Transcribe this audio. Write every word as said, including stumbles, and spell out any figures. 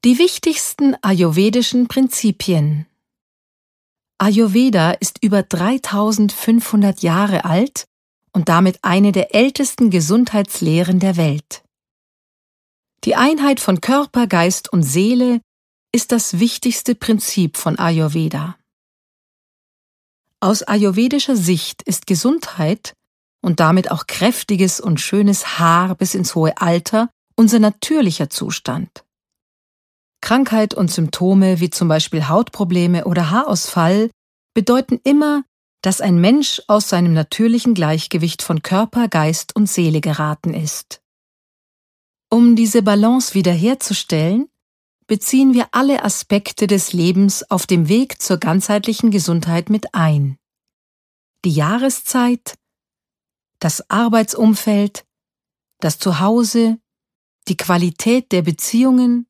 Die wichtigsten ayurvedischen Prinzipien. Ayurveda ist über dreitausendfünfhundert Jahre alt und damit eine der ältesten Gesundheitslehren der Welt. Die Einheit von Körper, Geist und Seele ist das wichtigste Prinzip von Ayurveda. Aus ayurvedischer Sicht ist Gesundheit und damit auch kräftiges und schönes Haar bis ins hohe Alter unser natürlicher Zustand. Krankheit und Symptome wie zum Beispiel Hautprobleme oder Haarausfall bedeuten immer, dass ein Mensch aus seinem natürlichen Gleichgewicht von Körper, Geist und Seele geraten ist. Um diese Balance wiederherzustellen, beziehen wir alle Aspekte des Lebens auf dem Weg zur ganzheitlichen Gesundheit mit ein. Die Jahreszeit, das Arbeitsumfeld, das Zuhause, die Qualität der Beziehungen,